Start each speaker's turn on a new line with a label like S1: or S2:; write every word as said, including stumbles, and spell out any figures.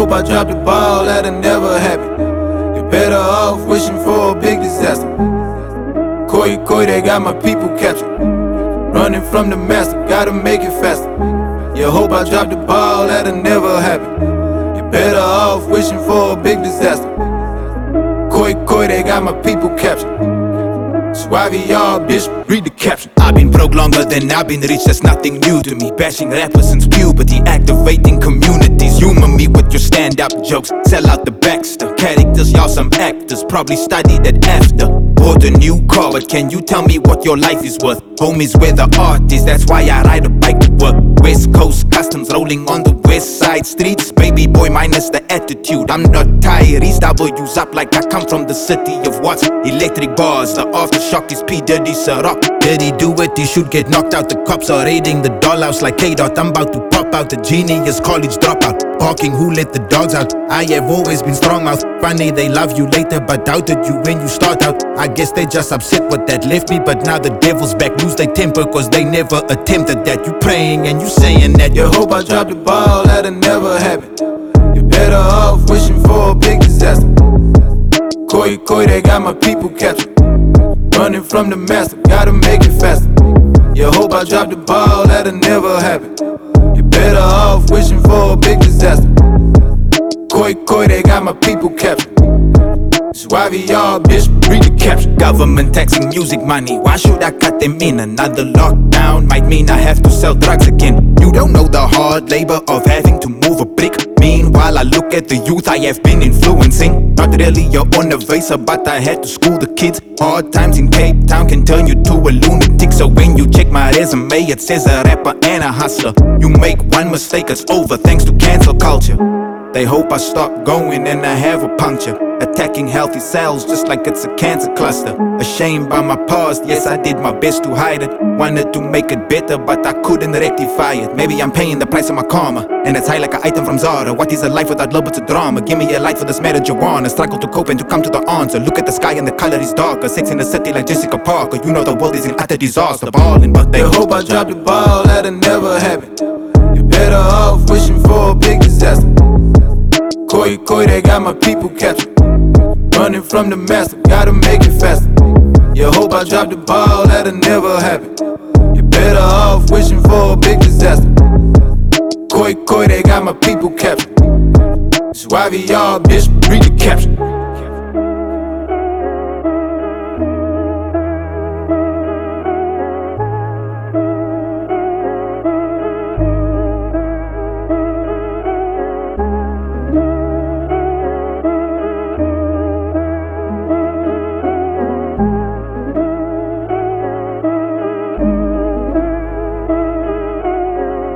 S1: hope I drop the ball, that'll never happen. You're better off wishing for a big disaster. Koi Koi, they got my people captured. Running from the master, gotta make it faster. You hope I drop the ball, that'll never happen. You're better off wishing for a big disaster. Koi Koi, they got my people captured. Suave, y'all, bitch, read the caption. I've been broke longer than I've been rich, that's nothing new to me. Bashing rappers since puberty, activating communities. Humor me with your stand-up jokes, sell out the Baxter. Characters, y'all some actors, probably studied it after. Bought a new car, but can you tell me what your life is worth? Home is where the art is, that's why I ride a bike to work. West Coast customs rolling on the west side streets. Baby boy minus the attitude, I'm not Tyrese. W's up like I come from the city of Watts. Electric bars, the aftershock is P. Diddy Ciroc. Did he do it? He should get knocked out. The cops are raiding the dollhouse like K-Dot. I'm about to pop out, the genius college dropout. Barking, who let the dogs out? I have always been strong mouth. Funny they love you later but doubted you when you start out. I guess they just upset what that left me, but now the devil's back. Lose their temper cause they never attempted that. You praying and you saying that. You hope I drop the ball, that'll never happen. You're better off wishing for a big disaster. Koi Koi, they got my people captured. Running from the master, gotta make it faster. You hope I drop the ball, that'll never happen. You're better off wishing for a big disaster. Koi Koi, they got my people captured. Suave, y'all, bitch, read the caption. Government taxing music money, why should I cut them in? Another lockdown might mean I have to sell drugs again. You don't know the hard labor of having to move a brick. Meanwhile, I look at the youth I have been influencing. Not really your own evasive, but I had to school the kids. Hard times in Cape Town can turn you to a lunatic. So when you check my resume, it says a rapper and a hustler. You make one mistake, it's over thanks to cancel culture. They hope I stop going and I have a puncture. Attacking healthy cells just like it's a cancer cluster. Ashamed by my past, yes I did my best to hide it. Wanted to make it better but I couldn't rectify it. Maybe I'm paying the price of my karma, and it's high like an item from Zara. What is a life without love but a drama? Give me a light for this marriage you want. Struggle to cope and to come to the answer. Look at the sky and the color is darker. Sex in the city like Jessica Parker. You know the world is in utter disaster. Ballin', but they hope I drop the ball, that'll never happen. You're better off wishing for a big disaster. Koi Koi, they got my people captured. Running from the master, gotta make it faster. You hope I drop the ball, that'll never happen. You're better off wishing for a big disaster. Koi Koi, they got my people captured. Suave, y'all, bitch, read the caption.